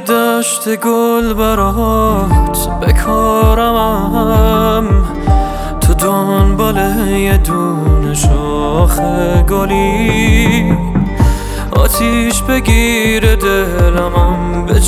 دشت گل برات بکارمم، تو دنبال یه دونه شاخ گلی، آتیش بگیره دلمم به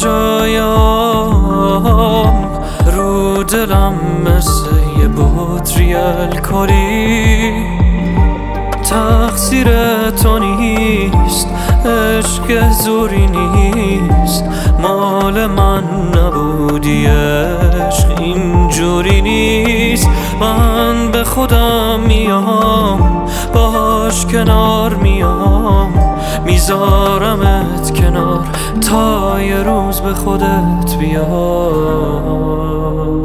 جایم، رو دلم مثل یه بطری الکلی. تقصیر تو نیست، عشق زوری نیست، مال من نبودی، عشق اینجوری نیست. من به خودم میام، باش کنار میام، میذارمت کنار تا یه روز به خودت بیای.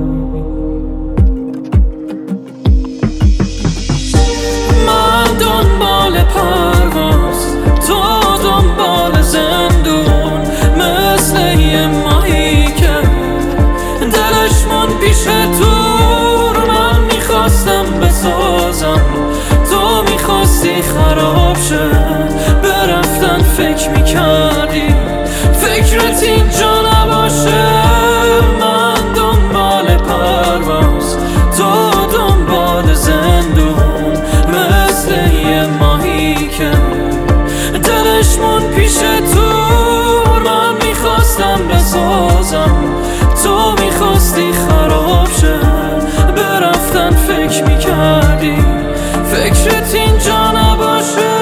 پرواز تو دنبال زندون، مثل یه ماهی که دلشمون پیش تور. من میخواستم بسازم، تو میخواستی خراب شه، برفتن فکر میکردی فکرت اینجا نباشه. من دنبال پرواز تو دنبال زندون، مثل یه ماهی که دلشمون پیش تور. من میخواستم بسازم، تو میخواستی خراب شه، برفتن فکر میکردی فکرت اینجا نباشه.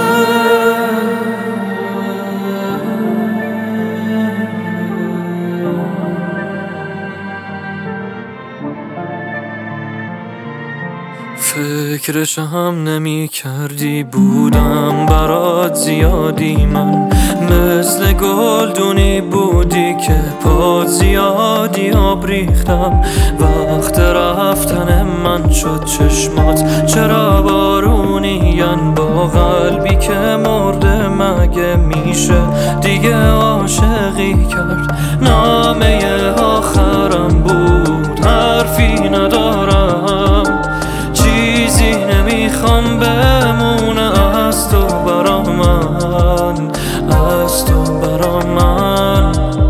فکرش هم نمی کردی، بودم برات زیادی. من مثل گلدونی بودی که پات زیادی آب ریختم. وقت رفتن من شد چشمات چرا بارونین، با قلبی که مرده مگه میشه دیگه عاشقی کرد. نامه آخرم بود، حرفی ندارم، چیزی نمیخوام بمونه از تو برا من، از تو برا من.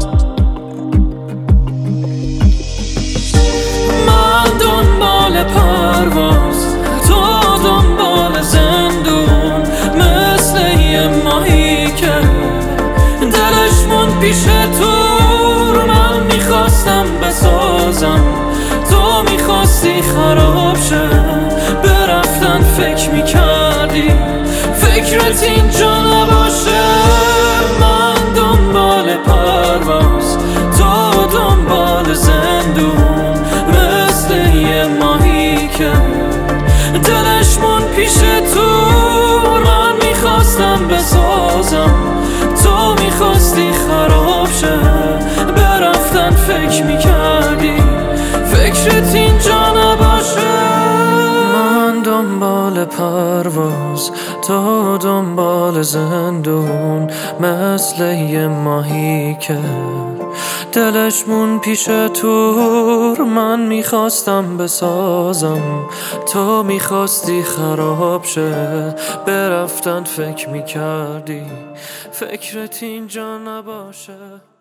من دنبال پرواز تو دنبال زندون، مثل یه ماهی که دلشمون پیش تور. من میخواستم بسازم، تو میخواستی خراب شه، برفتن فکر میکردی فکرت اینجا نباشه. من دنبال پرواز تو دنبال زندون، مثل یه ماهی که دلشمون پیش تور. من میخواستم بسازم، تو میخواستی خراب شه، برفتن فکر میکردی فکرت اینجا نباشه. من دنبال پرواز تو دنبال زندون، مثل یه ماهی که دلشمون پیش تور. من میخواستم بسازم، تو میخواستی خراب شه، برفتن فکر میکردی فکرت اینجا نباشه.